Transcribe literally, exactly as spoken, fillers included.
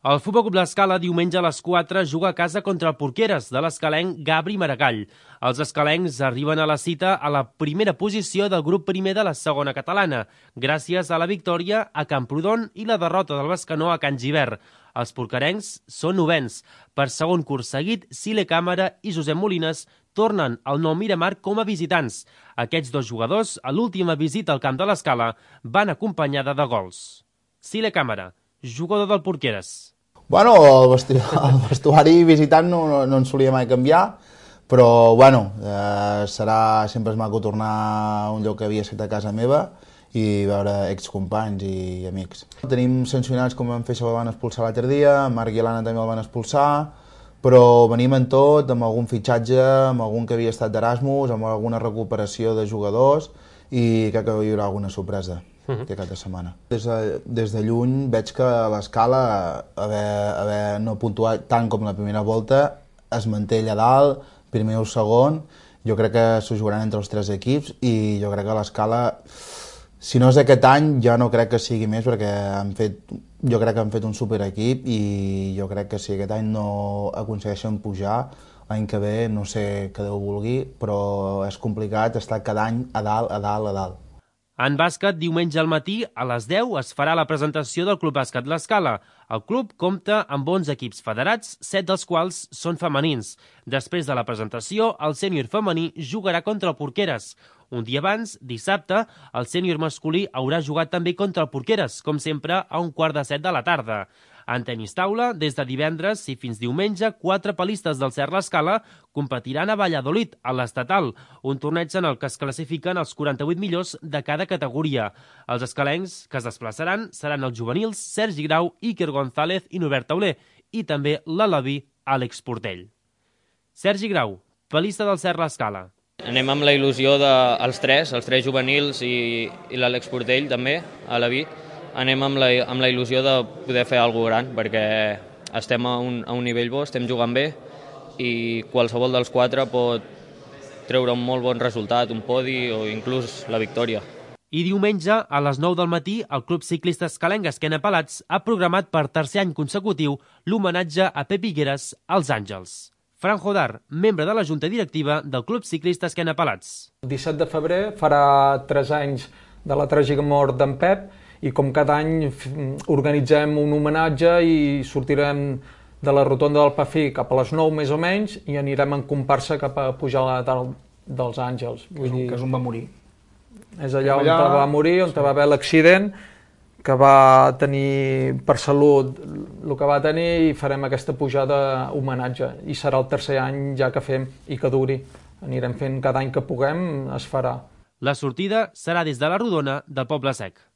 El Futbol Club l'Escala diumenge a les quatre juga a casa contra el Porqueres de l'escalenc Gabri Maragall. Els escalencs arriben a la cita a la primera posició del grup primer de la segona catalana, gràcies a la victòria a Camprodon i la derrota del Bescanó a Can Gibert. Els porquerencs són novens. Per segon curs seguit, Sile Càmera i Josep Molines tornen al Nou Miramar com a visitants. Aquests dos jugadors, a l'última visita al camp de l'Escala, van acompanyada de gols. Sile Càmera, jugador del Porqueres. Bueno, el, vestu el vestuari visitant no, no, no en solia mai canviar, però bueno, eh, serà sempre és maco tornar a un lloc que havia estat a casa meva i veure excompanys i amics. Tenim sancionats com en Feixa el van expulsar l'altre dia, Marc i Alana també el van expulsar, però venim en tot, amb algun fitxatge, amb algun que havia estat d'Erasmus, amb alguna recuperació de jugadors i crec que hi haurà alguna sorpresa. Uh-huh. Aquest de setmana. Des de, des de lluny veig que l'Escala, haver, haver no puntuat tant com la primera volta, es manté allà dalt, primer o segon. Jo crec que s'ho jugaran entre els tres equips i jo crec que l'Escala, si no és aquest any, ja no crec que sigui més perquè han fet, jo crec que han fet un superequip i jo crec que si aquest any no aconsegueixen pujar, l'any que ve no sé què Déu vulgui, però és complicat estar cada any a dalt, a dalt, a dalt. En bàsquet, diumenge al matí, a les deu, es farà la presentació del Club Bàsquet l'Escala. El club compta amb onze equips federats, set dels quals són femenins. Després de la presentació, el sènior femení jugarà contra el Porqueres. Un dia abans, dissabte, el sènior masculí haurà jugat també contra el Porqueres, com sempre, a un quart de set de la tarda. En tenis taula, des de divendres i fins diumenge, quatre palistes del Cert l'Escala competiran a Valladolid, a l'Estatal, un torneig en el que es classifiquen els quaranta-vuit millors de cada categoria. Els escalencs que es desplaçaran seran els juvenils Sergi Grau, Iker González i Norbert Tauler, i també l'alaví Àlex Portell. Sergi Grau, palista del Cert l'Escala. Anem amb la il·lusió dels tres, els tres juvenils i, i l'Àlex Portell també, alaví. Anem amb la, amb la il·lusió de poder fer alguna cosa gran, perquè estem a un, a un nivell bo, estem jugant bé i qualsevol dels quatre pot treure un molt bon resultat, un podi o inclús la victòria. I diumenge, a les nou del matí, el Club Ciclista Escalenc Esquena Pelats ha programat per tercer any consecutiu l'homenatge a Pep Higueras als Àngels. Fran Jodar, membre de la Junta Directiva del Club Ciclista Esquena Pelats. El disset de febrer farà tres anys de la tràgica mort d'en Pep i com cada any organitzem un homenatge i sortirem de la rotonda del Pafí cap a les nou més o menys i anirem en comparsa cap a pujar a la dalt dels Àngels. Vull dir, que és on va morir. És allà on allà... va morir, on sí. va haver l'accident, que va tenir per salut el que va tenir i farem aquesta pujada homenatge. I serà el tercer any ja que fem i que duri. Anirem fent cada any que puguem, es farà. La sortida serà des de la Rodona del Poble Sec.